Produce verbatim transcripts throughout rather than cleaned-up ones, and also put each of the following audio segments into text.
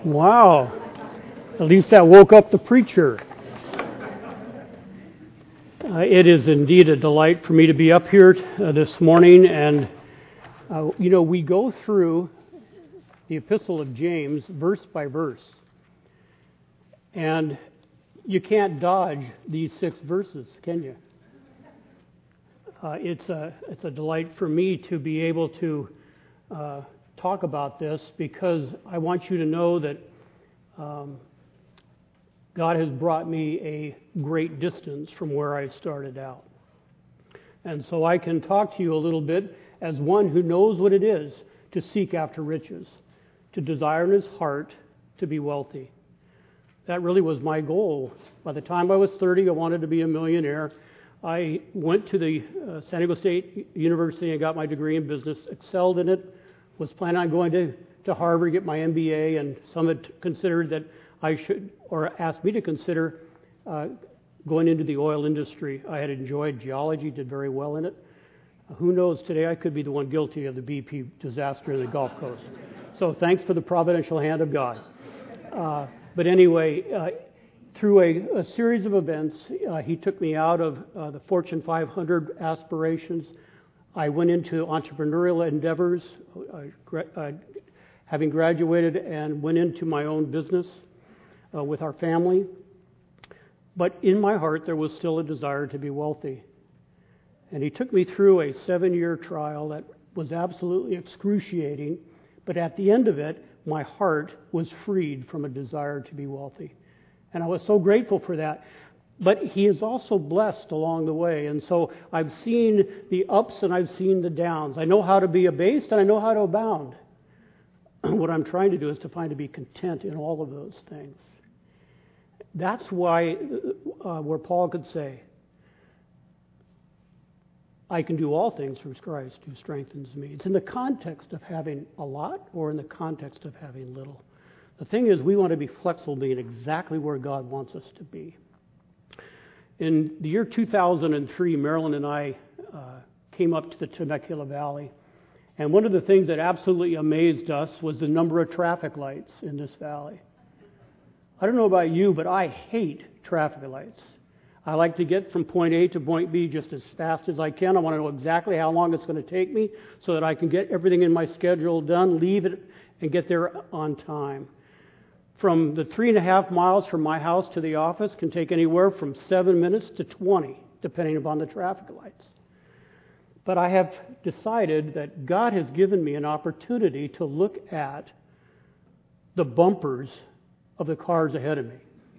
Wow. At least that woke up the preacher. Uh, it is indeed a delight for me to be up here uh, this morning. And, uh, you know, we go through the Epistle of James verse by verse. And you can't dodge these six verses, can you? Uh, it's a it's a delight for me to be able to uh, talk about this, because I want you to know that um, God has brought me a great distance from where I started out. And so I can talk to you a little bit as one who knows what it is to seek after riches, to desire in his heart to be wealthy. That really was my goal. By the time I was thirty, I wanted to be a millionaire. I went to the uh, San Diego State University and got my degree in business, excelled in it, was planning on going to, to Harvard, get my M B A, and some had considered that I should, or asked me to consider uh, going into the oil industry. I had enjoyed geology, did very well in it. Who knows, today I could be the one guilty of the B P disaster in the Gulf Coast. So thanks for the providential hand of God. Uh, but anyway, uh, through a, a series of events, uh, he took me out of uh, the Fortune five hundred aspirations. I went into entrepreneurial endeavors, uh, gra- uh, having graduated, and went into my own business uh, with our family. But in my heart, there was still a desire to be wealthy. And he took me through a seven-year trial that was absolutely excruciating, but at the end of it, my heart was freed from a desire to be wealthy. And I was so grateful for that. But he is also blessed along the way. And so I've seen the ups and I've seen the downs. I know how to be abased and I know how to abound. What I'm trying to do is to find to be content in all of those things. That's why, uh, where Paul could say, I can do all things through Christ who strengthens me. It's in the context of having a lot or in the context of having little. The thing is, we want to be flexible, being exactly where God wants us to be. In the year two thousand three, Marilyn and I uh, came up to the Temecula Valley. And one of the things that absolutely amazed us was the number of traffic lights in this valley. I don't know about you, but I hate traffic lights. I like to get from point A to point B just as fast as I can. I want to know exactly how long it's going to take me so that I can get everything in my schedule done, leave it, and get there on time. From the three and a half miles from my house to the office can take anywhere from seven minutes to twenty, depending upon the traffic lights. But I have decided that God has given me an opportunity to look at the bumpers of the cars ahead of me.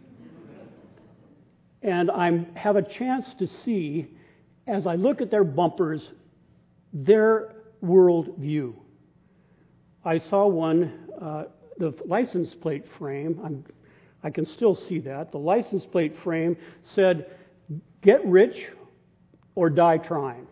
And I have a chance to see, as I look at their bumpers, their world view. I saw one, uh, the license plate frame, I'm, I can still see that. The license plate frame said, "Get rich or die trying."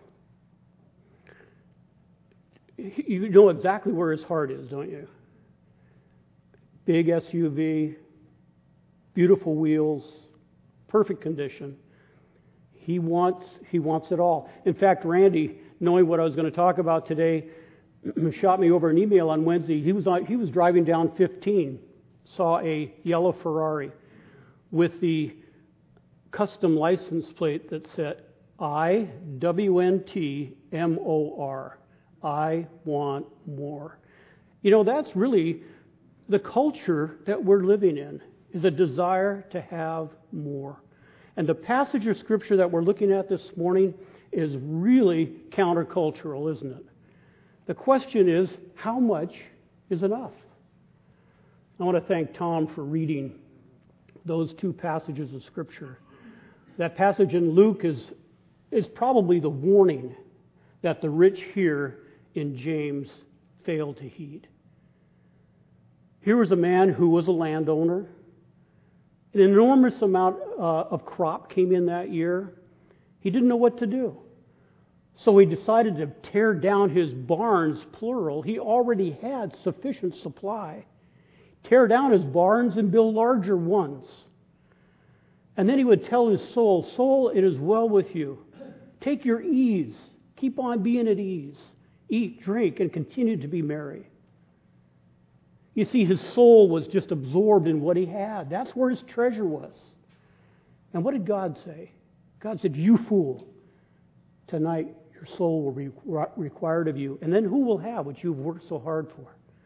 You know exactly where his heart is, don't you? Big S U V, beautiful wheels, perfect condition. He wants he wants it all. In fact, Randy, knowing what I was going to talk about today, shot me over an email on Wednesday. He was on, he was driving down fifteen, saw a yellow Ferrari with the custom license plate that said I W N T M O R. I want more. You know, that's really the culture that we're living in, is a desire to have more. And the passage of Scripture that we're looking at this morning is really countercultural, isn't it? The question is, how much is enough? I want to thank Tom for reading those two passages of Scripture. That passage in Luke is, is probably the warning that the rich here in James failed to heed. Here was a man who was a landowner. An enormous amount uh, of crop came in that year. He didn't know what to do. So he decided to tear down his barns, plural. He already had sufficient supply. Tear down his barns and build larger ones. And then he would tell his soul, "Soul, it is well with you. Take your ease. Keep on being at ease. Eat, drink, and continue to be merry." You see, his soul was just absorbed in what he had. That's where his treasure was. And what did God say? God said, you fool, tonight your soul will be required of you. And then who will have what you've worked so hard for?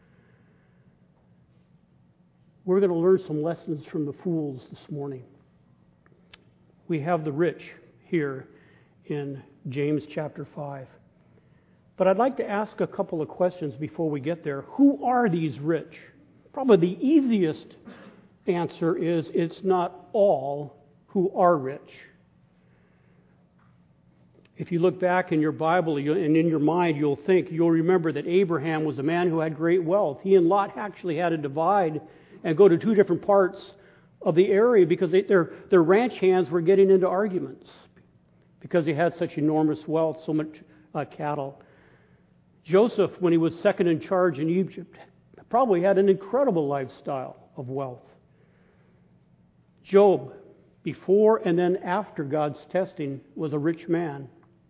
We're going to learn some lessons from the fools this morning. We have the rich here in James chapter five. But I'd like to ask a couple of questions before we get there. Who are these rich? Probably the easiest answer is it's not all who are rich. If you look back in your Bible and in your mind, you'll think, you'll remember that Abraham was a man who had great wealth. He and Lot actually had to divide and go to two different parts of the area because they, their, their ranch hands were getting into arguments because he had such enormous wealth, so much uh, cattle. Joseph, when he was second in charge in Egypt, probably had an incredible lifestyle of wealth. Job, before and then after God's testing, was a rich man.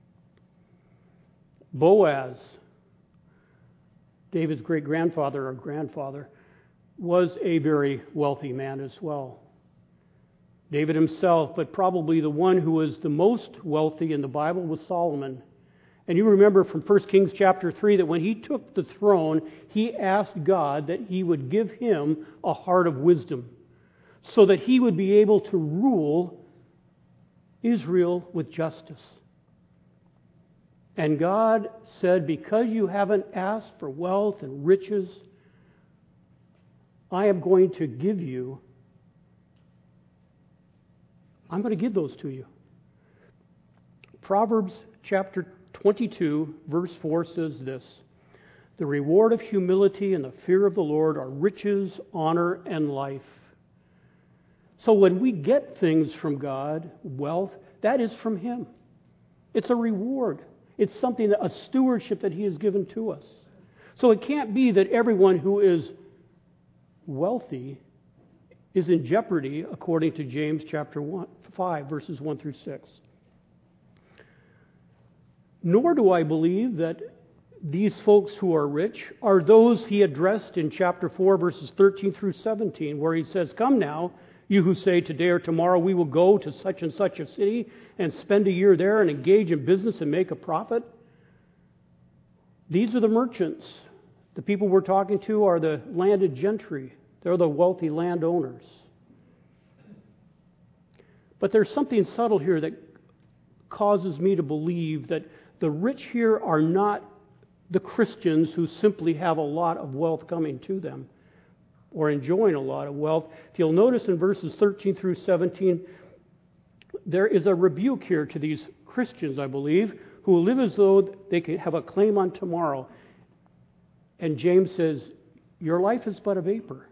Boaz, David's great-grandfather or grandfather, was a very wealthy man as well. David himself, but probably the one who was the most wealthy in the Bible was Solomon. And you remember from First Kings chapter three that when he took the throne, he asked God that he would give him a heart of wisdom so that he would be able to rule Israel with justice. And God said, because you haven't asked for wealth and riches, I am going to give you, I'm going to give those to you. Proverbs chapter twenty-two, verse four says this, the reward of humility and the fear of the Lord are riches, honor, and life. So when we get things from God, wealth, that is from Him. It's a reward. It's something, that, a stewardship that He has given to us. So it can't be that everyone who is wealthy is in jeopardy, according to James chapter one, five, verses one through six. Nor do I believe that these folks who are rich are those he addressed in chapter four, verses thirteen through seventeen, where he says, come now, you who say today or tomorrow we will go to such and such a city and spend a year there and engage in business and make a profit. These are the merchants. The people we're talking to are the landed gentry. They're the wealthy landowners. But there's something subtle here that causes me to believe that the rich here are not the Christians who simply have a lot of wealth coming to them or enjoying a lot of wealth. If you'll notice in verses thirteen through seventeen, there is a rebuke here to these Christians, I believe, who will live as though they could have a claim on tomorrow. And James says, your life is but a vapor.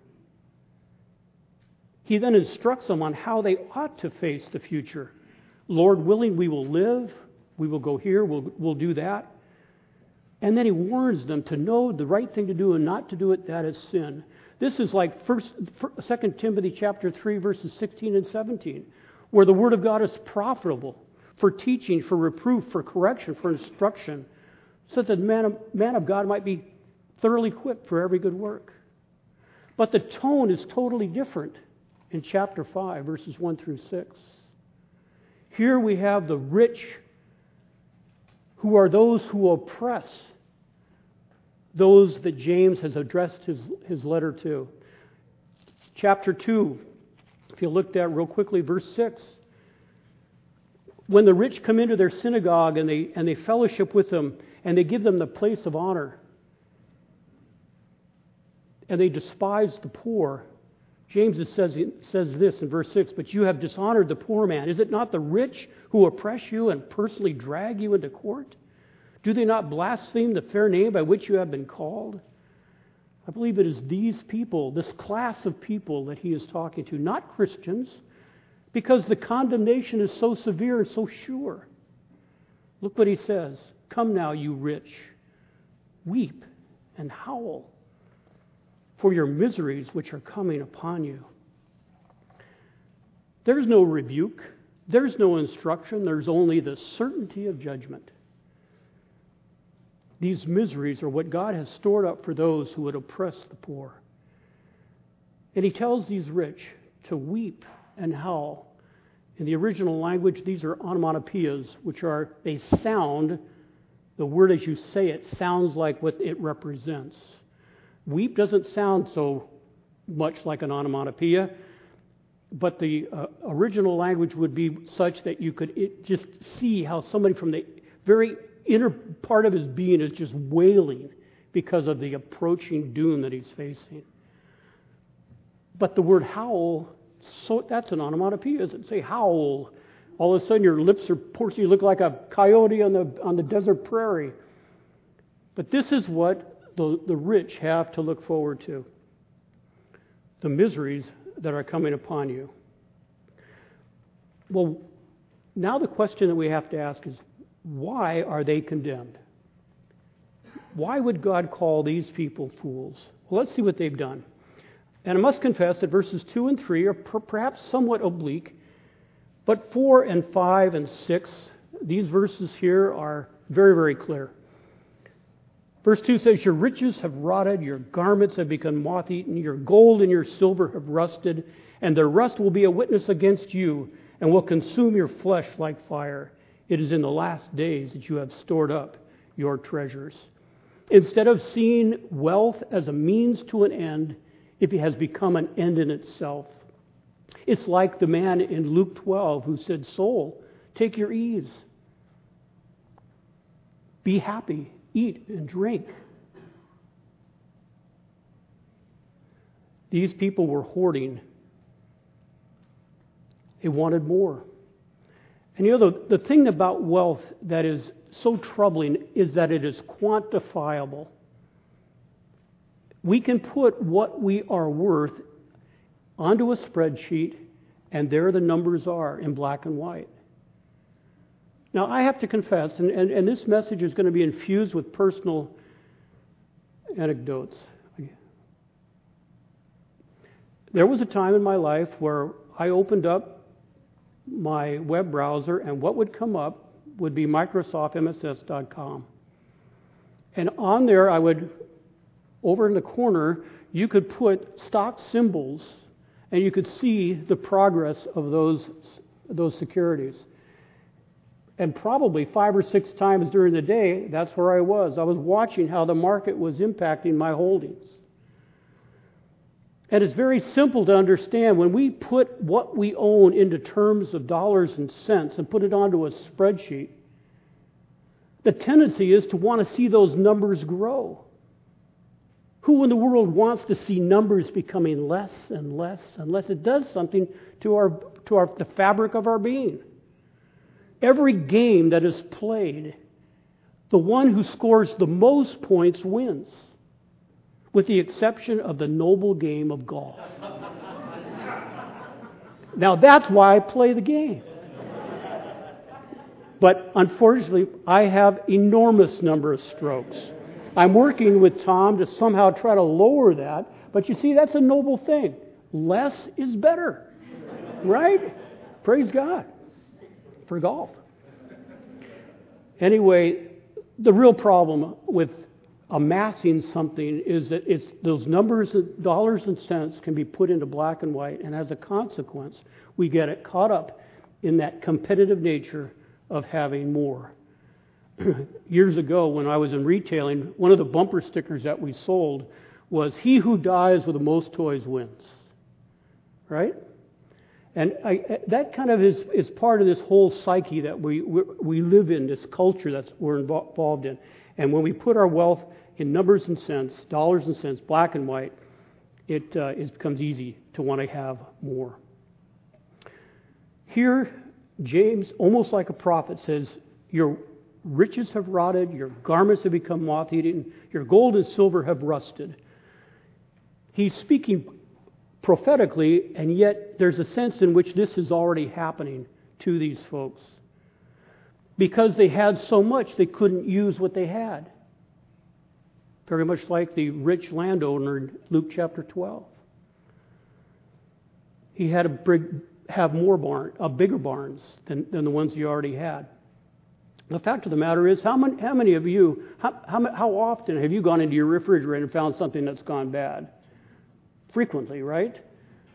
He then instructs them on how they ought to face the future. Lord willing, we will live. We will go here. We'll, we'll do that. And then he warns them to know the right thing to do and not to do it, that is sin. This is like first, Second Timothy chapter three, verses sixteen and seventeen, where the Word of God is profitable for teaching, for reproof, for correction, for instruction, so that the man of, man of God might be thoroughly equipped for every good work. But the tone is totally different in chapter five, verses one through six. Here we have the rich who are those who oppress those that James has addressed his, his letter to. Chapter two, if you looked at real quickly, verse six. When the rich come into their synagogue and they, and they fellowship with them and they give them the place of honor and they despise the poor, James says, says this in verse six, but you have dishonored the poor man. Is it not the rich who oppress you and personally drag you into court? Do they not blaspheme the fair name by which you have been called? I believe it is these people, this class of people that he is talking to, not Christians, because the condemnation is so severe and so sure. Look what he says. Come now, you rich, weep and howl for your miseries which are coming upon you. There's no rebuke. There's no instruction. There's only the certainty of judgment. These miseries are what God has stored up for those who would oppress the poor. And he tells these rich to weep and howl. In the original language, these are onomatopoeias, which are, they sound, the word as you say it sounds like what it represents. Weep doesn't sound so much like an onomatopoeia, but the uh, original language would be such that you could it, just see how somebody from the very inner part of his being is just wailing because of the approaching doom that he's facing. But the word howl, so that's an onomatopoeia. Does it say howl? All of a sudden your lips are pursed, you look like a coyote on the on the desert prairie. But this is what the, the rich have to look forward to. The miseries that are coming upon you. Well, now the question that we have to ask is, why are they condemned? Why would God call these people fools? Well, let's see what they've done. And I must confess that verses two and three are per- perhaps somewhat oblique, but four and five and six, these verses here are very, very clear. Verse two says, your riches have rotted, your garments have become moth-eaten, your gold and your silver have rusted, and their rust will be a witness against you, and will consume your flesh like fire. It is in the last days that you have stored up your treasures. Instead of seeing wealth as a means to an end, it has become an end in itself. It's like the man in Luke twelve who said, soul, take your ease. Be happy. Eat and drink. These people were hoarding. They wanted more. And you know, the, the thing about wealth that is so troubling is that it is quantifiable. We can put what we are worth onto a spreadsheet, and there the numbers are in black and white. Now, I have to confess, and, and, and this message is going to be infused with personal anecdotes. There was a time in my life where I opened up my web browser, and what would come up would be Microsoft M S S dot com. And on there, I would, over in the corner, you could put stock symbols, and you could see the progress of those, those securities. And probably five or six times during the day, that's where I was. I was watching how the market was impacting my holdings. And it's very simple to understand. When we put what we own into terms of dollars and cents and put it onto a spreadsheet, the tendency is to want to see those numbers grow. Who in the world wants to see numbers becoming less and less and less? It does something to our to our the fabric of our being. Every game that is played, the one who scores the most points wins, with the exception of the noble game of golf. Now that's why I play the game. But unfortunately, I have enormous number of strokes. I'm working with Tom to somehow try to lower that, but you see, that's a noble thing. Less is better, right? Praise God for golf. Anyway, the real problem with amassing something is that it's those numbers, dollars and cents, can be put into black and white, and as a consequence, we get it caught up in that competitive nature of having more. Years ago, when I was in retailing, one of the bumper stickers that we sold was, "He who dies with the most toys wins." Right? And I, that kind of is, is part of this whole psyche that we, we we live in, this culture that we're involved in. And when we put our wealth in numbers and cents, dollars and cents, black and white, it, uh, it becomes easy to want to have more. Here, James, almost like a prophet, says, your riches have rotted, your garments have become moth-eaten, your gold and silver have rusted. He's speaking prophetically, and yet there's a sense in which this is already happening to these folks. Because they had so much, they couldn't use what they had. Very much like the rich landowner in Luke chapter twelve. He had to big, have more barn, uh, bigger barns than, than the ones he already had. The fact of the matter is, how many, how many of you, how, how, how often have you gone into your refrigerator and found something that's gone bad? Frequently, right?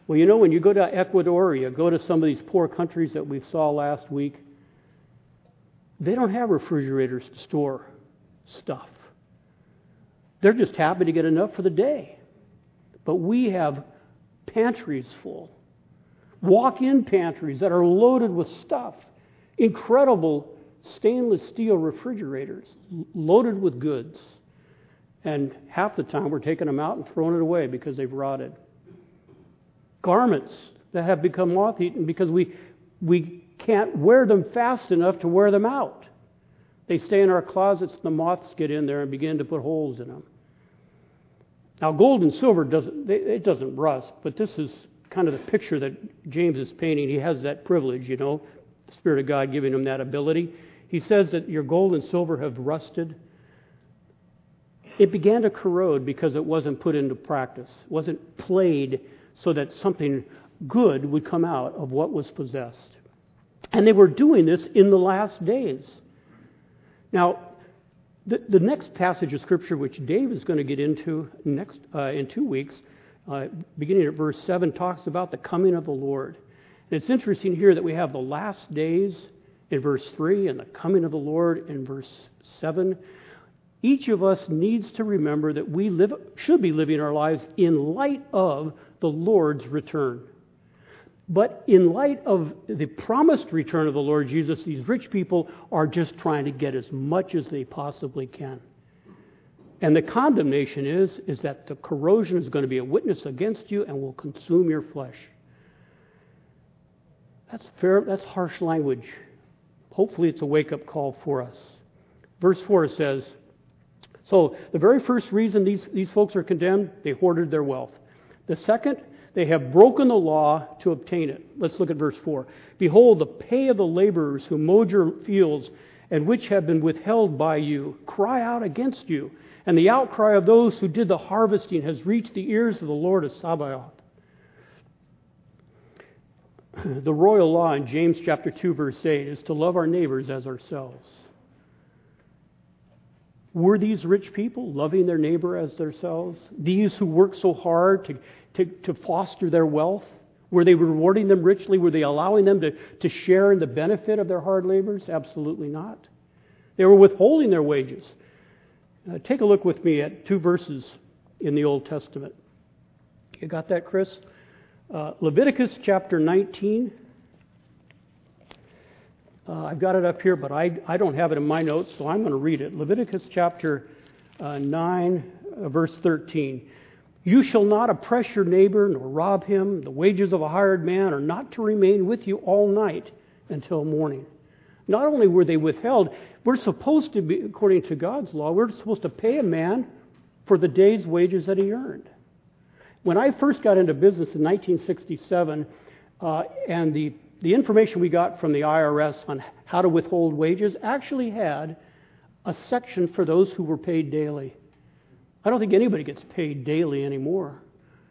Well, you know, when you go to Ecuador, or you go to some of these poor countries that we saw last week, they don't have refrigerators to store stuff. They're just happy to get enough for the day. But we have pantries full. Walk-in pantries that are loaded with stuff. Incredible stainless steel refrigerators loaded with goods. And half the time we're taking them out and throwing it away because they've rotted. Garments that have become moth-eaten because we we can't wear them fast enough to wear them out. They stay in our closets, the moths get in there and begin to put holes in them. Now, gold and silver doesn't it doesn't rust, but this is kind of the picture that James is painting. He has that privilege, you know, the Spirit of God giving him that ability. He says that your gold and silver have rusted. It began to corrode because it wasn't put into practice. It wasn't played so that something good would come out of what was possessed. And they were doing this in the last days. Now, the, the next passage of Scripture, which Dave is going to get into next uh, in two weeks, uh, beginning at verse seven, talks about the coming of the Lord. And it's interesting here that we have the last days in verse three and the coming of the Lord in verse seven. Each of us needs to remember that we live, should be living our lives in light of the Lord's return. But in light of the promised return of the Lord Jesus, these rich people are just trying to get as much as they possibly can. And the condemnation is, is that the corrosion is going to be a witness against you and will consume your flesh. That's fair, that's harsh language. Hopefully it's a wake-up call for us. Verse four says, so the very first reason these, these folks are condemned, they hoarded their wealth. The second, they have broken the law to obtain it. Let's look at verse four. Behold, the pay of the laborers who mowed your fields and which have been withheld by you cry out against you. And the outcry of those who did the harvesting has reached the ears of the Lord of Sabaoth. The royal law in James chapter two, verse eight is to love our neighbors as ourselves. Were these rich people loving their neighbor as themselves? These who work so hard to, to, to foster their wealth? Were they rewarding them richly? Were they allowing them to, to share in the benefit of their hard labors? Absolutely not. They were withholding their wages. Uh, take a look with me at two verses in the Old Testament. You got that, Chris? Uh, Leviticus chapter nineteen. Uh, I've got it up here, but I, I don't have it in my notes, so I'm going to read it. Leviticus chapter uh, nine, uh, verse thirteen. You shall not oppress your neighbor nor rob him. The wages of a hired man are not to remain with you all night until morning. Not only were they withheld, we're supposed to be, according to God's law, we're supposed to pay a man for the day's wages that he earned. When I first got into business in nineteen sixty-seven, uh, and the The information we got from the I R S on how to withhold wages actually had a section for those who were paid daily. I don't think anybody gets paid daily anymore.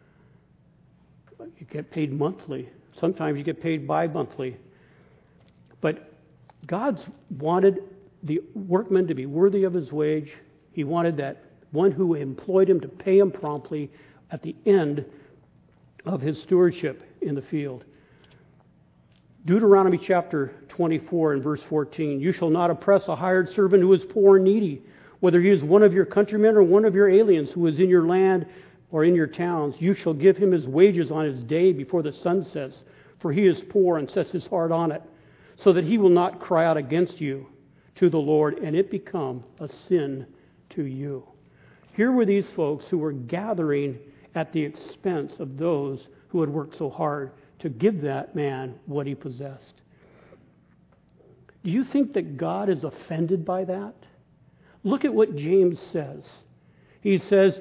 You get paid monthly. Sometimes you get paid bi-monthly. But God's wanted the workman to be worthy of his wage. He wanted that one who employed him to pay him promptly at the end of his stewardship in the field. Deuteronomy chapter twenty-four and verse fourteen. You shall not oppress a hired servant who is poor and needy, whether he is one of your countrymen or one of your aliens who is in your land or in your towns. You shall give him his wages on his day before the sun sets, for he is poor and sets his heart on it, so that he will not cry out against you to the Lord, and it become a sin to you. Here were these folks who were gathering at the expense of those who had worked so hard to give that man what he possessed. Do you think that God is offended by that? Look at what James says. He says,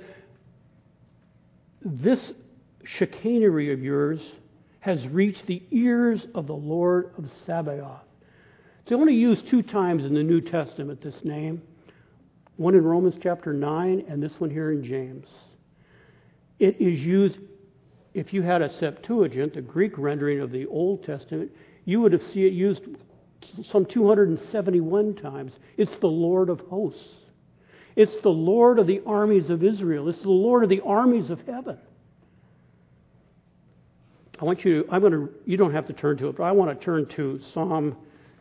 this chicanery of yours has reached the ears of the Lord of Sabaoth. It's only used two times in the New Testament, this name. One in Romans chapter nine and this one here in James. It is used, if you had a Septuagint, a Greek rendering of the Old Testament, you would have seen it used some two hundred seventy-one times. It's the Lord of hosts. It's the Lord of the armies of Israel. It's the Lord of the armies of heaven. I want you to, I'm going to, you don't have to turn to it, but I want to turn to Psalm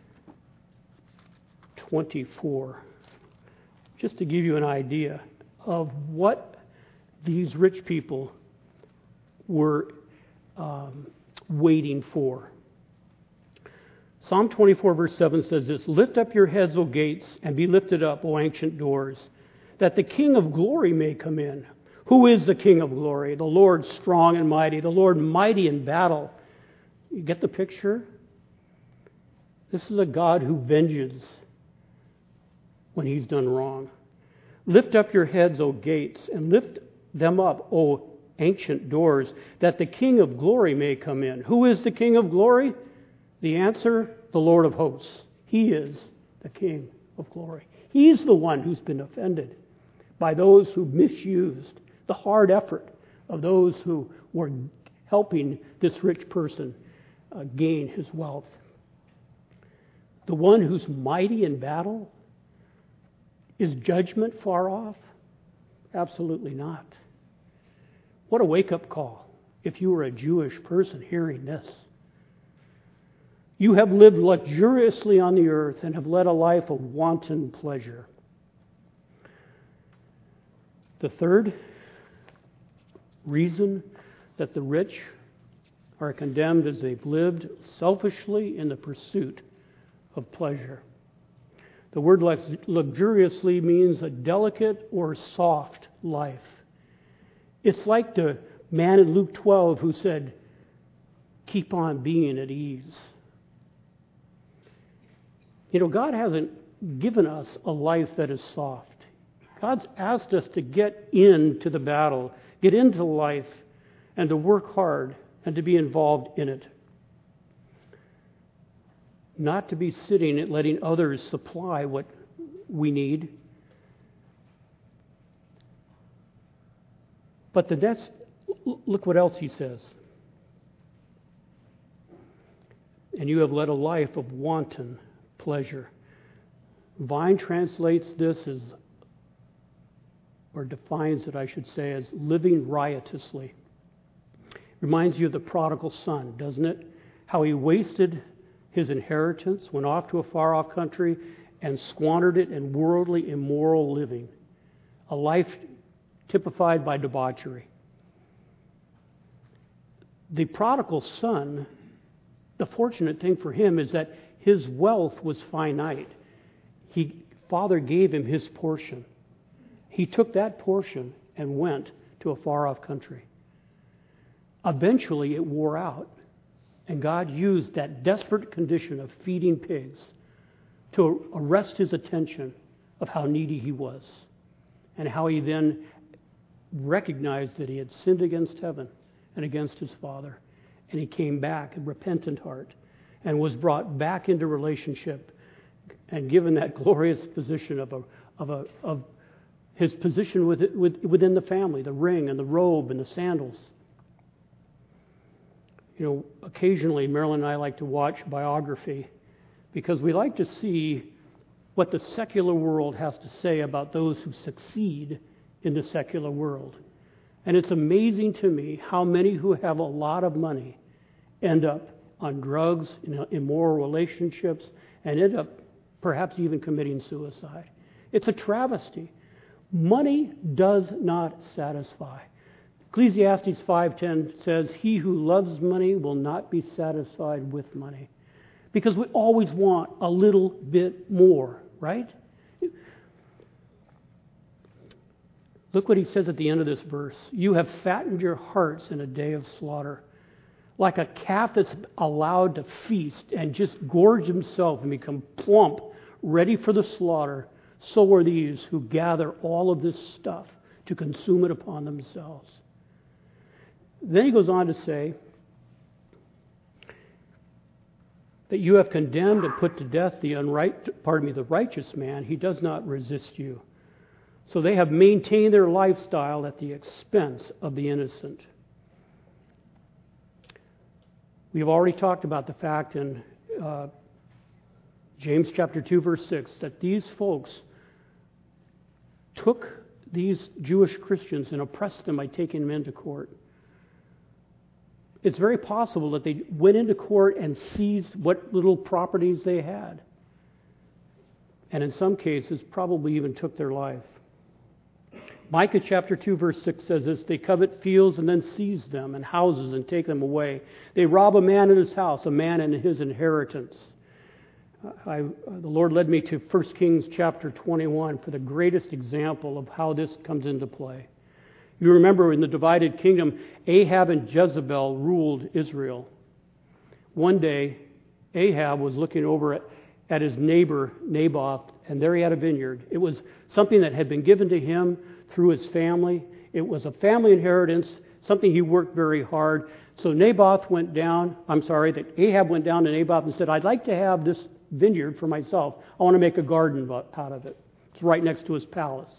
twenty-four, just to give you an idea of what these rich people were um, waiting for. Psalm twenty-four verse seven says this, "Lift up your heads, O gates, and be lifted up, O ancient doors, that the King of glory may come in." Who is the King of glory? The Lord strong and mighty, the Lord mighty in battle. You get the picture? This is a God who venges when he's done wrong. "Lift up your heads, O gates, and lift them up, O ancient doors, that the King of glory may come in." Who is the King of glory? The answer, the Lord of hosts. He is the King of glory. He's the one who's been offended by those who misused the hard effort of those who were helping this rich person uh, gain his wealth. The one who's mighty in battle, is judgment far off? Absolutely not. What a wake-up call if you were a Jewish person hearing this. You have lived luxuriously on the earth and have led a life of wanton pleasure. The third reason that the rich are condemned is they've lived selfishly in the pursuit of pleasure. The word luxuriously means a delicate or soft life. It's like the man in Luke twelve who said, "Keep on being at ease." You know, God hasn't given us a life that is soft. God's asked us to get into the battle, get into life, and to work hard and to be involved in it. Not to be sitting and letting others supply what we need. But the next, look what else he says. "And you have led a life of wanton pleasure." Vine translates this as, or defines it, I should say, as living riotously. Reminds you of the prodigal son, doesn't it? How he wasted his inheritance, went off to a far-off country, and squandered it in worldly, immoral living. A life typified by debauchery. The prodigal son, the fortunate thing for him is that his wealth was finite. He, Father gave him his portion. He took that portion and went to a far-off country. Eventually, it wore out, and God used that desperate condition of feeding pigs to arrest his attention of how needy he was, and how he then recognized that he had sinned against heaven and against his Father, and he came back, a repentant heart, and was brought back into relationship and given that glorious position of a of a of his position with, with, within the family, the ring and the robe and the sandals. You know, occasionally Marilyn and I like to watch biography because we like to see what the secular world has to say about those who succeed in the secular world. And it's amazing to me how many who have a lot of money end up on drugs, in immoral relationships, and end up perhaps even committing suicide. It's a travesty. Money does not satisfy. Ecclesiastes five ten says, "He who loves money will not be satisfied with money." Because we always want a little bit more, right? Look what he says at the end of this verse. "You have fattened your hearts in a day of slaughter." Like a calf that's allowed to feast and just gorge himself and become plump, ready for the slaughter, so are these who gather all of this stuff to consume it upon themselves. Then he goes on to say that you have condemned and put to death the unright, pardon me, the righteous man. He does not resist you. So they have maintained their lifestyle at the expense of the innocent. We've already talked about the fact in uh, James chapter two, verse six, that these folks took these Jewish Christians and oppressed them by taking them into court. it's very possible that they went into court and seized what little properties they had. And in some cases, probably even took their life. Micah chapter two verse six says this, they covet fields and then seize them, and houses and take them away. They rob a man in his house, a man in his inheritance. I, the Lord led me to First Kings chapter twenty-one for the greatest example of how this comes into play. You remember in the divided kingdom, Ahab and Jezebel ruled Israel. One day, Ahab was looking over at, at his neighbor Naboth, and there he had a vineyard. It was something that had been given to him through his family. It was a family inheritance, something he worked very hard. So Naboth went down, I'm sorry, that Ahab went down to Naboth and said, I'd like to have this vineyard for myself. I want to make a garden out of it. It's right next to his palace.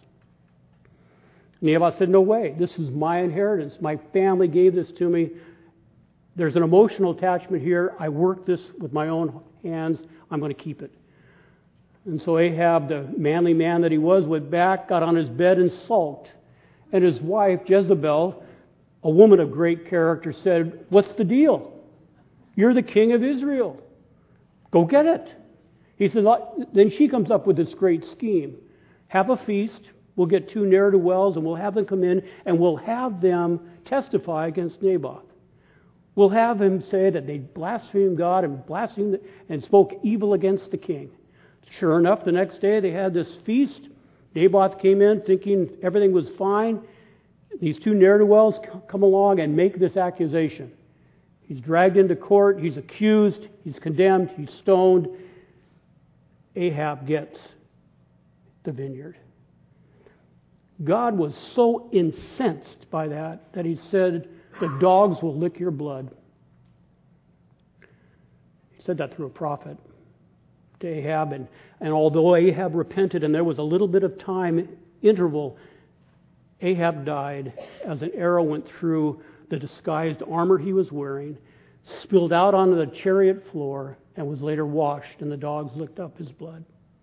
Naboth said, no way. This is my inheritance. My family gave this to me. There's an emotional attachment here. I worked this with my own hands. I'm going to keep it. And so Ahab, the manly man that he was, went back, got on his bed and sulked. And his wife, Jezebel, a woman of great character, said, what's the deal? You're the king of Israel. Go get it. He says, then she comes up with this great scheme. Have a feast. We'll get two ne'er-do-wells and we'll have them come in and we'll have them testify against Naboth. We'll have him say that they blasphemed God and blasphemed and spoke evil against the king. Sure enough, the next day they had this feast. Naboth came in thinking everything was fine. These two ne'er-do-wells come along and make this accusation. He's dragged into court. He's accused. He's condemned. He's stoned. Ahab gets the vineyard. God was so incensed by that that he said, the dogs will lick your blood. He said that through a prophet to Ahab. And, and although Ahab repented and there was a little bit of time interval, Ahab died as an arrow went through the disguised armor he was wearing, spilled out onto the chariot floor, and was later washed, and the dogs licked up his blood.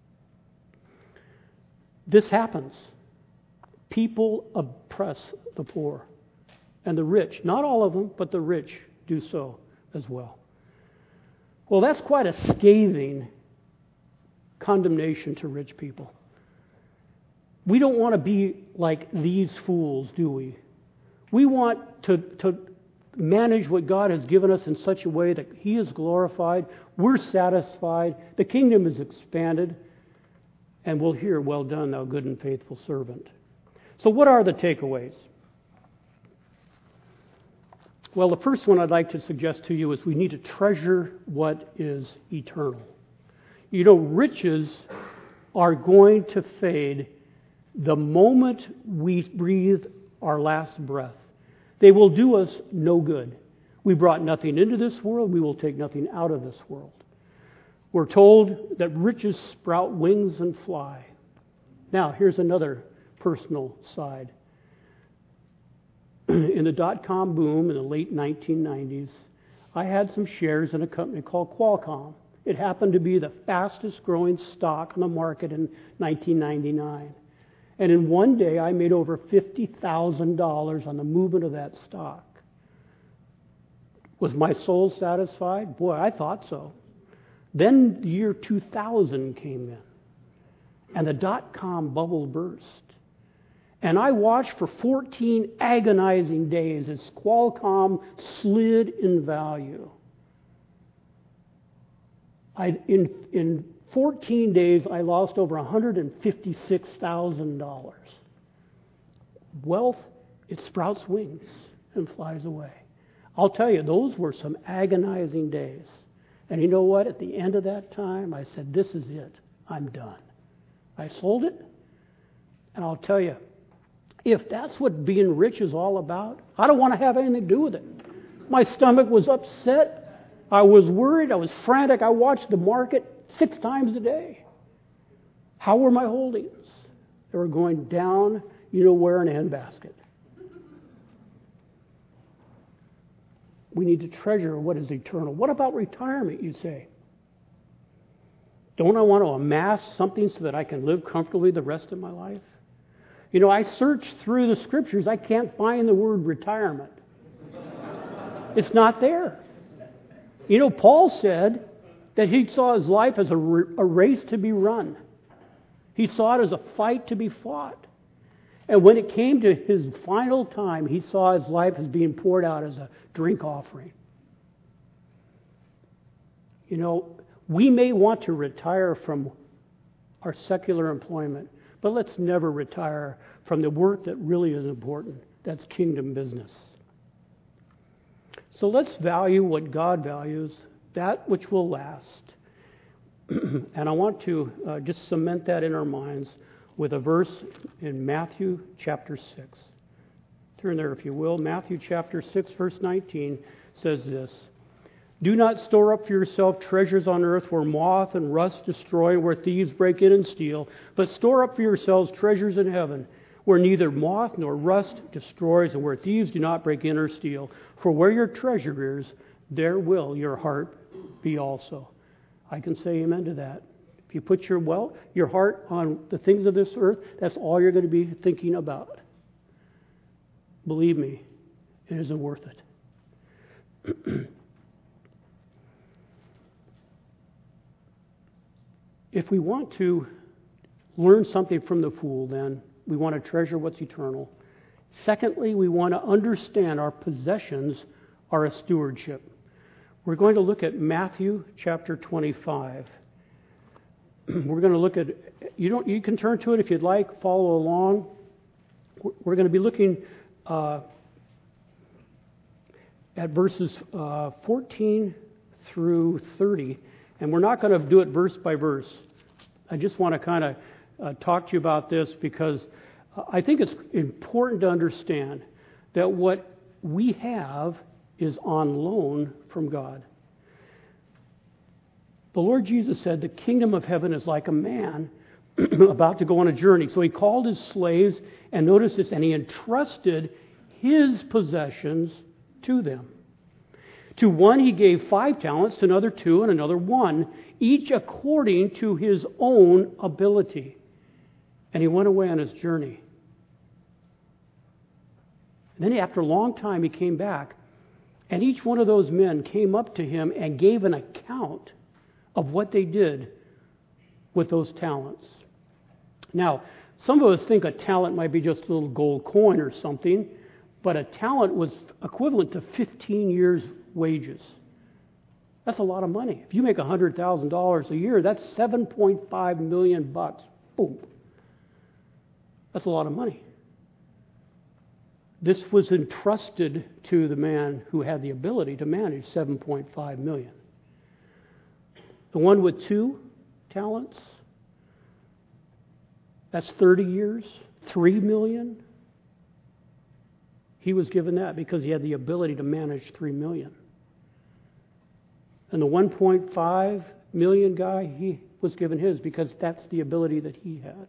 This happens. People oppress the poor and the rich. Not all of them, but the rich do so as well. Well, that's quite a scathing condemnation to rich people. We don't want to be like these fools, do we? We want to, to manage what God has given us in such a way that He is glorified, we're satisfied, the kingdom is expanded, and we'll hear, well done, thou good and faithful servant. So what are the takeaways? Well, the first one I'd like to suggest to you is we need to treasure what is eternal. You know, riches are going to fade the moment we breathe our last breath. They will do us no good. We brought nothing into this world. We will take nothing out of this world. We're told that riches sprout wings and fly. Now, here's another personal side. In the dot-com boom in the late nineteen nineties, I had some shares in a company called Qualcomm. It happened to be the fastest growing stock on the market in nineteen ninety-nine. And in one day, I made over fifty thousand dollars on the movement of that stock. Was my soul satisfied? Boy, I thought so. Then the year two thousand came in, and the dot-com bubble burst. And I watched for fourteen agonizing days as Qualcomm slid in value. I, in, in fourteen days, I lost over one hundred fifty-six thousand dollars. Wealth, it sprouts wings and flies away. I'll tell you, those were some agonizing days. And you know what? At the end of that time, I said, this is it. I'm done. I sold it. And I'll tell you, if that's what being rich is all about, I don't want to have anything to do with it. My stomach was upset. I was worried. I was frantic. I watched the market six times a day. How were my holdings? They were going down, you know where, in a handbasket. We need to treasure what is eternal. What about retirement, you say? Don't I want to amass something so that I can live comfortably the rest of my life? You know, I searched through the scriptures. I can't find the word retirement. It's not there. You know, Paul said that he saw his life as a, a race to be run. He saw it as a fight to be fought. And when it came to his final time, he saw his life as being poured out as a drink offering. You know, we may want to retire from our secular employment, but let's never retire from the work that really is important. That's kingdom business. So let's value what God values, that which will last. And I want to uh, just cement that in our minds with a verse in Matthew chapter six. Turn there if you will. Matthew chapter six, verse nineteen says this: "Do not store up for yourself treasures on earth where moth and rust destroy, where thieves break in and steal, but store up for yourselves treasures in heaven, where neither moth nor rust destroys, and where thieves do not break in or steal. For where your treasure is, there will your heart be also." I can say amen to that. If you put your well, your heart on the things of this earth, that's all you're going to be thinking about. Believe me, it isn't worth it. If we want to learn something from the fool, then we want to treasure what's eternal. Secondly, we want to understand our possessions are a stewardship. We're going to look at Matthew chapter twenty-five. We're going to look at, you don't, you can turn to it if you'd like, follow along. We're going to be looking uh, at verses uh, fourteen through thirty, and we're not going to do it verse by verse. I just want to kind of uh, talk to you about this because I think it's important to understand that what we have is on loan from God. The Lord Jesus said the kingdom of heaven is like a man about to go on a journey. So he called his slaves, and notice this, and he entrusted his possessions to them. To one he gave five talents, to another two, and another one, each according to his own ability. And he went away on his journey. And then after a long time he came back, and each one of those men came up to him and gave an account of what they did with those talents. Now, some of us think a talent might be just a little gold coin or something, but a talent was equivalent to fifteen years' wages. That's a lot of money. If you make one hundred thousand dollars a year, that's seven point five million bucks. Boom. That's a lot of money. This was entrusted to the man who had the ability to manage seven point five million. The one with two talents, that's thirty years, three million. He was given that because he had the ability to manage three million. And the one point five million guy, he was given his because that's the ability that he had.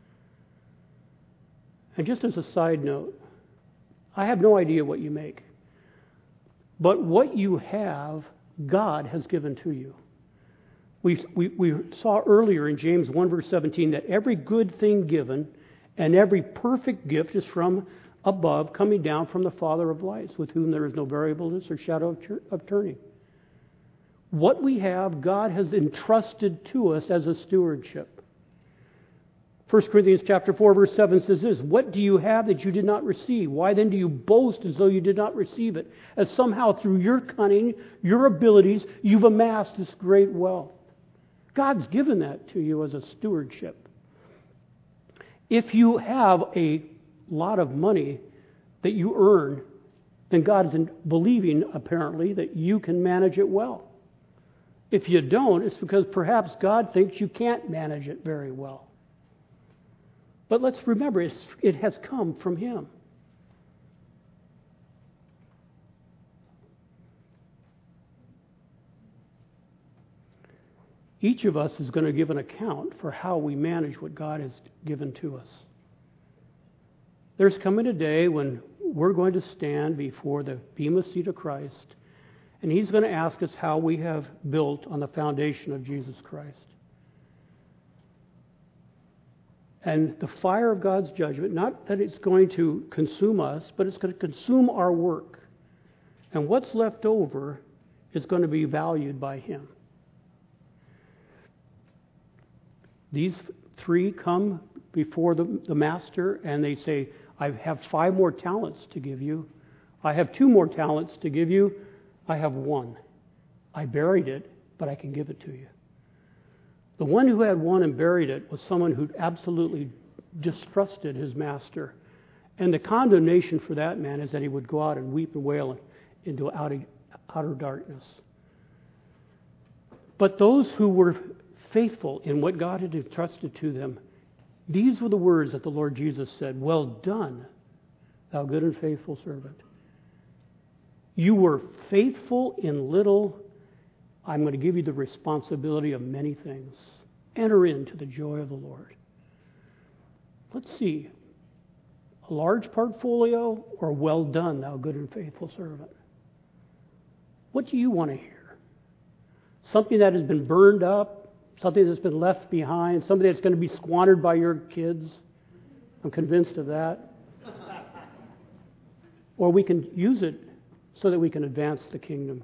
And just as a side note, I have no idea what you make. But what you have, God has given to you. We, we, we saw earlier in James one verse seventeen that every good thing given and every perfect gift is from above, coming down from the Father of lights, with whom there is no variableness or shadow of, tur- of turning. What we have, God has entrusted to us as a stewardship. First Corinthians chapter four verse seven says this: "What do you have that you did not receive? Why then do you boast as though you did not receive it? As somehow through your cunning, your abilities, you've amassed this great wealth." God's given that to you as a stewardship. If you have a lot of money that you earn, then God is believing, apparently, that you can manage it well. If you don't, it's because perhaps God thinks you can't manage it very well. But let's remember, it's, it has come from Him. Each of us is going to give an account for how we manage what God has given to us. There's coming a day when we're going to stand before the bema seat of Christ, and He's going to ask us how we have built on the foundation of Jesus Christ. And the fire of God's judgment, not that it's going to consume us, but it's going to consume our work. And what's left over is going to be valued by him. These three come before the, the master and they say, I have five more talents to give you. I have two more talents to give you. I have one. I buried it, but I can give it to you. The one who had one and buried it was someone who absolutely distrusted his master. And the condemnation for that man is that he would go out and weep and wail into outer, outer darkness. But those who were faithful in what God had entrusted to them, these were the words that the Lord Jesus said, well done, thou good and faithful servant. You were faithful in little, I'm going to give you the responsibility of many things. Enter into the joy of the Lord. Let's see, a large portfolio or well done, thou good and faithful servant? What do you want to hear? Something that has been burned up, something that's been left behind, something that's going to be squandered by your kids? I'm convinced of that. Or we can use it so that we can advance the kingdom.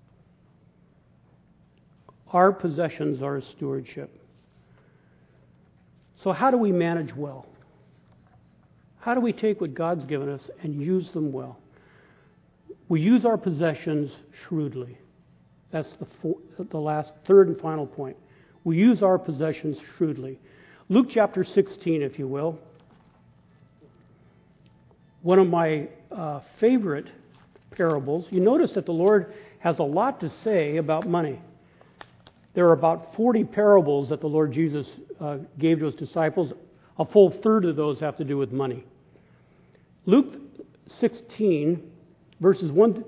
Our possessions are a stewardship. So how do we manage well? How do we take what God's given us and use them well? We use our possessions shrewdly. That's the, four, the last, third and final point. We use our possessions shrewdly. Luke chapter sixteen, if you will. One of my uh, favorite parables. You notice that the Lord has a lot to say about money. There are about forty parables that the Lord Jesus uh, gave to his disciples. A full third of those have to do with money. Luke sixteen, verses one,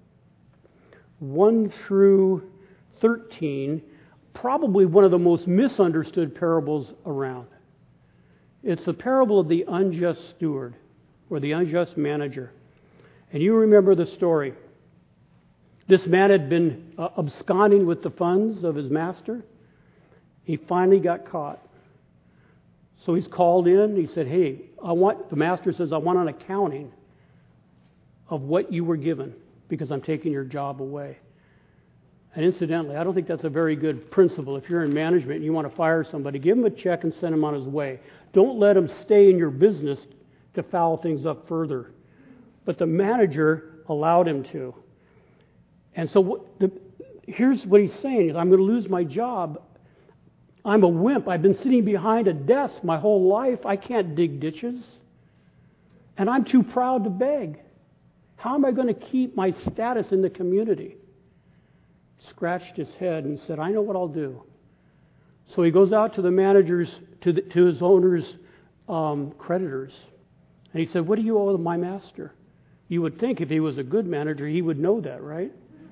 one through thirteen, probably one of the most misunderstood parables around. It's the parable of the unjust steward or the unjust manager. And you remember the story. This man had been uh, absconding with the funds of his master. He finally got caught. So he's called in. He said, hey, I want, the master says, I want an accounting of what you were given because I'm taking your job away. And incidentally, I don't think that's a very good principle. If you're in management and you want to fire somebody, give him a check and send him on his way. Don't let him stay in your business to foul things up further. But the manager allowed him to. And so what the, here's what he's saying is, I'm going to lose my job. I'm a wimp. I've been sitting behind a desk my whole life. I can't dig ditches. And I'm too proud to beg. How am I going to keep my status in the community? Scratched his head and said, I know what I'll do. So he goes out to the managers, to, the, to his owner's um, creditors. And he said, what do you owe my master? You would think if he was a good manager, he would know that, right?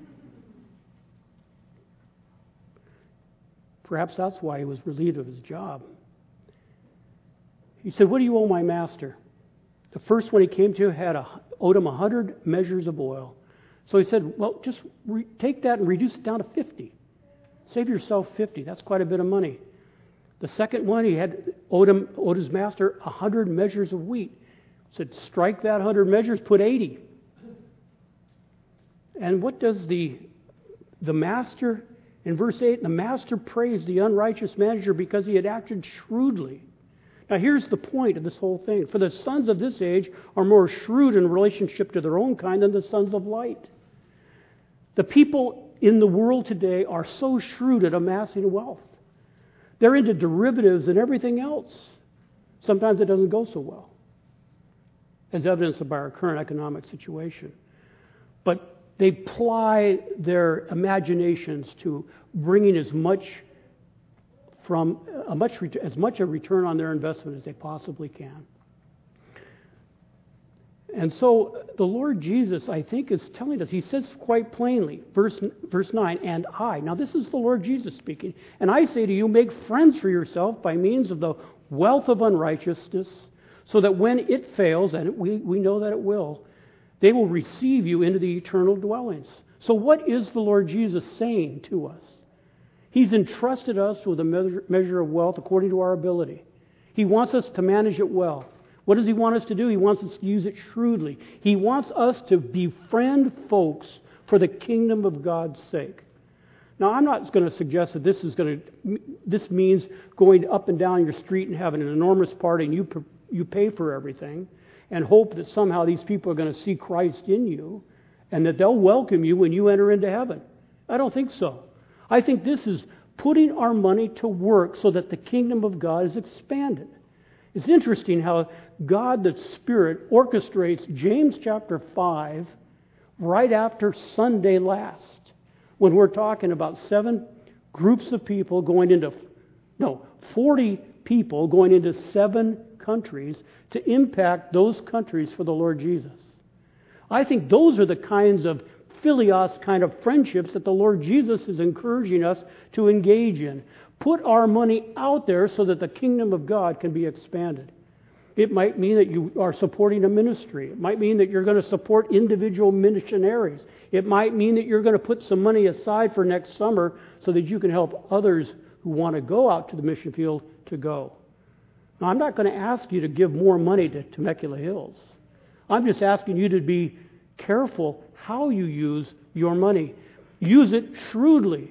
Perhaps that's why he was relieved of his job. He said, what do you owe my master? The first one he came to had a, owed him a hundred measures of oil. So he said, well, just re- take that and reduce it down to fifty. Save yourself fifty. That's quite a bit of money. The second one, he had owed him owed his master a hundred measures of wheat. Said, strike that hundred measures, put eighty. And what does the the master, in verse eight, the master praised the unrighteous manager because he had acted shrewdly. Now here's the point of this whole thing. For the sons of this age are more shrewd in relationship to their own kind than the sons of light. The people in the world today are so shrewd at amassing wealth. They're into derivatives and everything else. Sometimes it doesn't go so well, as evidenced by our current economic situation. But they ply their imaginations to bringing as much from a much as much a return on their investment as they possibly can. And so the Lord Jesus, I think, is telling us, he says quite plainly, verse, verse nine, and I. Now this is the Lord Jesus speaking. And I say to you, make friends for yourself by means of the wealth of unrighteousness, so that when it fails, and we, we know that it will, they will receive you into the eternal dwellings. So what is the Lord Jesus saying to us? He's entrusted us with a measure, measure of wealth according to our ability. He wants us to manage it well. What does he want us to do? He wants us to use it shrewdly. He wants us to befriend folks for the kingdom of God's sake. Now, I'm not going to suggest that this is going to. This means going up and down your street and having an enormous party, and you you pay for everything, and hope that somehow these people are going to see Christ in you, and that they'll welcome you when you enter into heaven. I don't think so. I think this is putting our money to work so that the kingdom of God is expanded. It's interesting how God, the Spirit, orchestrates James chapter five right after Sunday last, when we're talking about seven groups of people going into, no, forty people going into seven countries to impact those countries for the Lord Jesus. I think those are the kinds of Philios kind of friendships that the Lord Jesus is encouraging us to engage in. Put our money out there so that the kingdom of God can be expanded. It might mean that you are supporting a ministry. It might mean that you're going to support individual missionaries. It might mean that you're going to put some money aside for next summer so that you can help others who want to go out to the mission field to go. Now, I'm not going to ask you to give more money to Temecula Hills. I'm just asking you to be careful how you use your money. Use it shrewdly.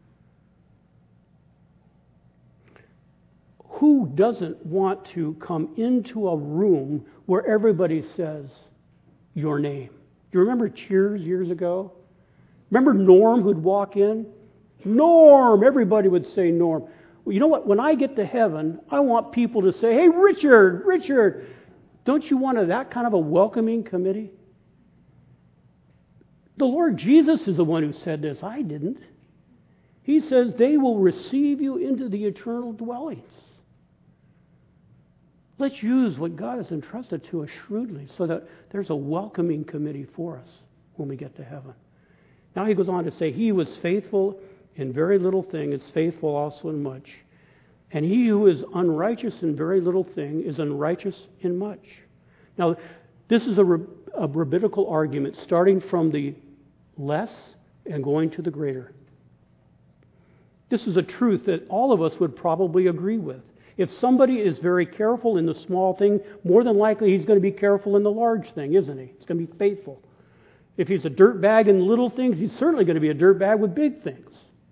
Who doesn't want to come into a room where everybody says your name? Do you remember Cheers years ago? Remember Norm who'd walk in? Norm! Everybody would say Norm. Well, you know what? When I get to heaven, I want people to say, hey, Richard, Richard. Don't you want a, that kind of a welcoming committee? The Lord Jesus is the one who said this. I didn't. He says they will receive you into the eternal dwellings. Let's use what God has entrusted to us shrewdly so that there's a welcoming committee for us when we get to heaven. Now he goes on to say, he was faithful in very little thing is faithful also in much. And he who is unrighteous in very little thing is unrighteous in much. Now, this is a, a rabbinical argument starting from the less and going to the greater. This is a truth that all of us would probably agree with. If somebody is very careful in the small thing, more than likely he's going to be careful in the large thing, isn't he? He's going to be faithful. If he's a dirtbag in little things, he's certainly going to be a dirtbag with big things.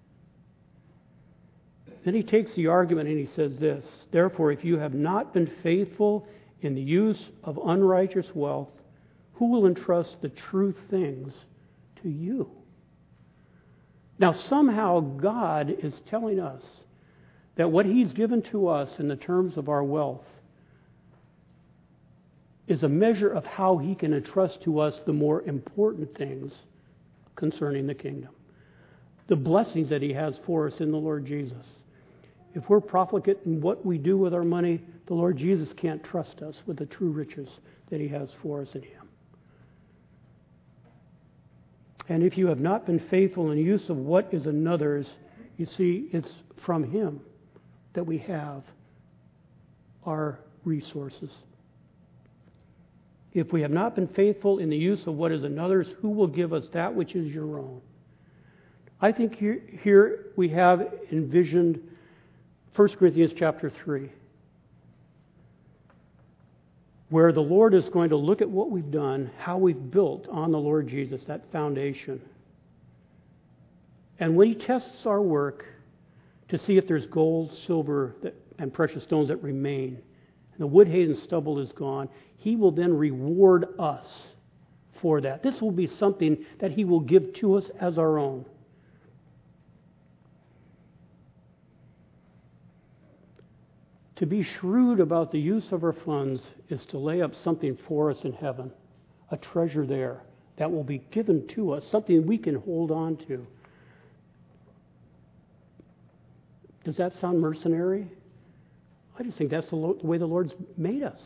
Then he takes the argument and he says this, therefore, if you have not been faithful in the use of unrighteous wealth, who will entrust the true things to you? Now, somehow God is telling us that what He's given to us in the terms of our wealth is a measure of how He can entrust to us the more important things concerning the kingdom. The blessings that He has for us in the Lord Jesus. If we're profligate in what we do with our money, the Lord Jesus can't trust us with the true riches that He has for us in Him. And if you have not been faithful in the use of what is another's, you see, it's from Him that we have our resources. If we have not been faithful in the use of what is another's, who will give us that which is your own? I think here, here we have envisioned First Corinthians chapter three, where the Lord is going to look at what we've done, how we've built on the Lord Jesus, that foundation. And when He tests our work to see if there's gold, silver, that, and precious stones that remain, and the wood, hay, and stubble is gone, He will then reward us for that. This will be something that He will give to us as our own. To be shrewd about the use of our funds is to lay up something for us in heaven, a treasure there that will be given to us, something we can hold on to. Does that sound mercenary? I just think that's the way the Lord's made us.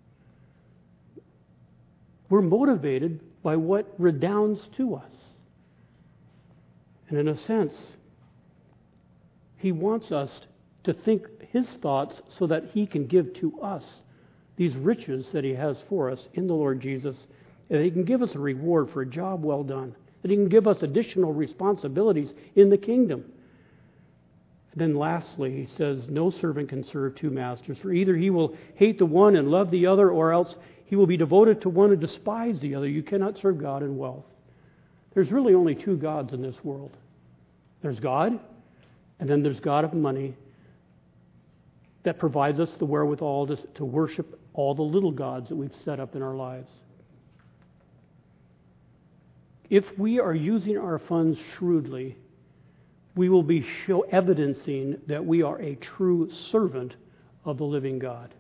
We're motivated by what redounds to us. And in a sense, He wants us to think His thoughts so that He can give to us these riches that He has for us in the Lord Jesus, and that He can give us a reward for a job well done, that He can give us additional responsibilities in the kingdom. And then lastly, He says, no servant can serve two masters, for either he will hate the one and love the other, or else he will be devoted to one and despise the other. You cannot serve God and wealth. There's really only two gods in this world. There's God, and then there's God of money that provides us the wherewithal to, to worship all the little gods that we've set up in our lives. If we are using our funds shrewdly, we will be show evidencing that we are a true servant of the living God.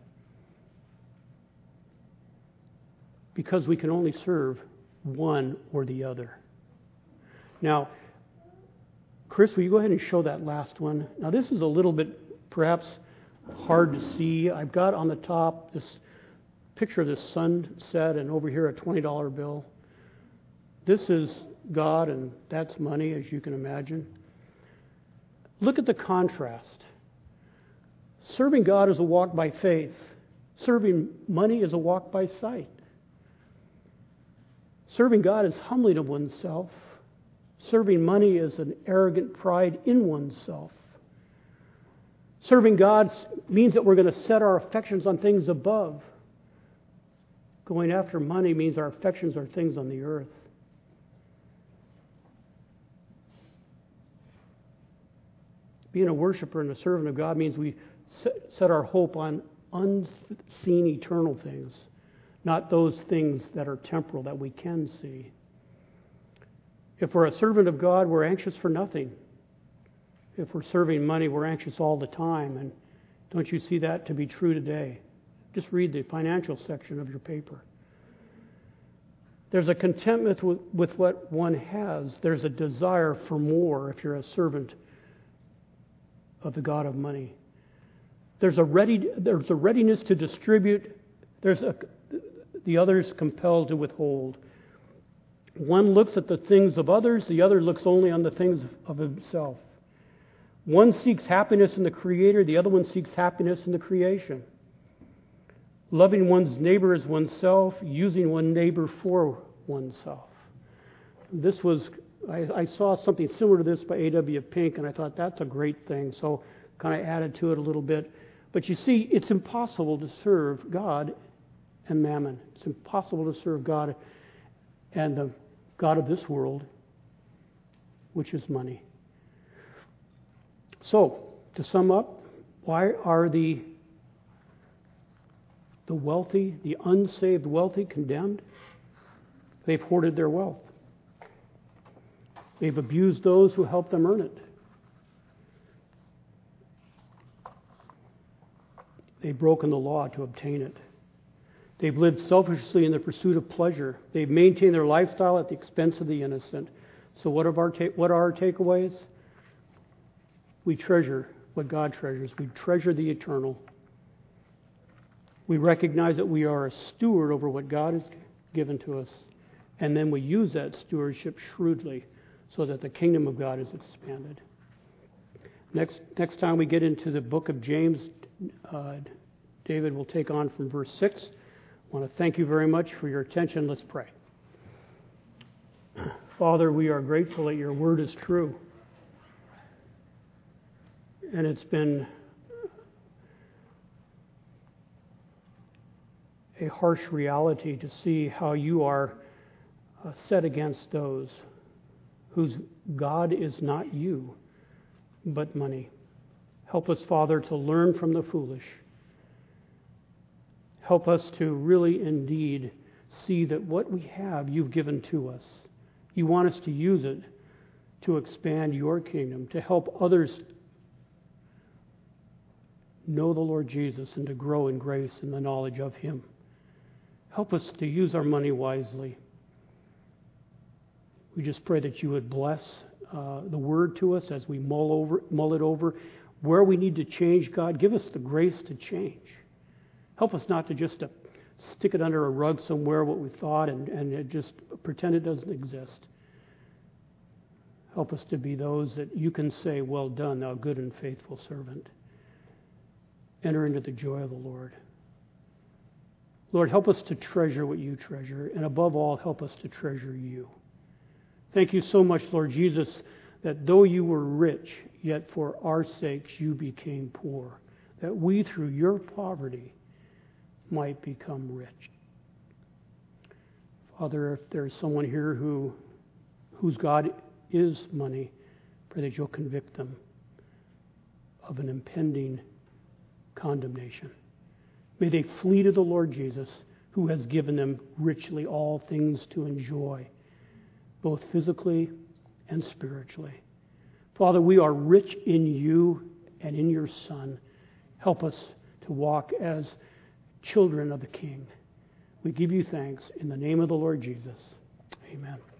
Because we can only serve one or the other. Now, Chris, will you go ahead and show that last one? Now, this is a little bit perhaps hard to see. I've got on the top this picture of the sunset, and over here a twenty dollar bill. This is God, and that's money, as you can imagine. Look at the contrast. Serving God is a walk by faith. Serving money is a walk by sight. Serving God is humbling of oneself. Serving money is an arrogant pride in oneself. Serving God means that we're going to set our affections on things above. Going after money means our affections are things on the earth. Being a worshiper and a servant of God means we set our hope on unseen eternal things, not those things that are temporal that we can see. If we're a servant of God, we're anxious for nothing. If we're serving money, we're anxious all the time. And don't you see that to be true today? Just read the financial section of your paper. There's a contentment with, with what one has. There's a desire for more if you're a servant of the God of money. There's a ready, there's a readiness to distribute. There's a, the other's compelled to withhold. One looks at the things of others, the other looks only on the things of himself. One seeks happiness in the Creator, the other one seeks happiness in the creation. Loving one's neighbor as oneself, using one neighbor for oneself. This was, I, I saw something similar to this by A W Pink, and I thought that's a great thing, so kind of added to it a little bit. But you see, it's impossible to serve God and mammon. It's impossible to serve God and the God of this world, which is money. So, to sum up, why are the the wealthy, the unsaved wealthy, condemned? They've hoarded their wealth. They've abused those who helped them earn it. They've broken the law to obtain it. They've lived selfishly in the pursuit of pleasure. They've maintained their lifestyle at the expense of the innocent. So what, of our ta- what are our takeaways? We treasure what God treasures. We treasure the eternal. We recognize that we are a steward over what God has given to us. And then we use that stewardship shrewdly so that the kingdom of God is expanded. Next, next time we get into the book of James, uh, David will take on from verse six. I want to thank you very much for your attention. Let's pray. Father, we are grateful that your word is true. And it's been a harsh reality to see how you are uh, set against those whose God is not you, but money. Help us, Father, to learn from the foolish. Help us to really indeed see that what we have, you've given to us. You want us to use it to expand your kingdom, to help others know the Lord Jesus and to grow in grace and the knowledge of Him. Help us to use our money wisely. We just pray that you would bless uh, the word to us as we mull over, mull it over. Where we need to change, God, give us the grace to change. Help us not to just to stick it under a rug somewhere, what we thought, and, and it just pretend it doesn't exist. Help us to be those that you can say, well done, thou good and faithful servant. Enter into the joy of the Lord. Lord, help us to treasure what you treasure, and above all, help us to treasure you. Thank you so much, Lord Jesus, that though you were rich, yet for our sakes you became poor, that we through your poverty might become rich. Father, if there's someone here who whose God is money, pray that you'll convict them of an impending condemnation. May they flee to the Lord Jesus, who has given them richly all things to enjoy, both physically and spiritually. Father, we are rich in you and in your Son. Help us to walk as children of the King. We give you thanks in the name of the Lord Jesus. Amen.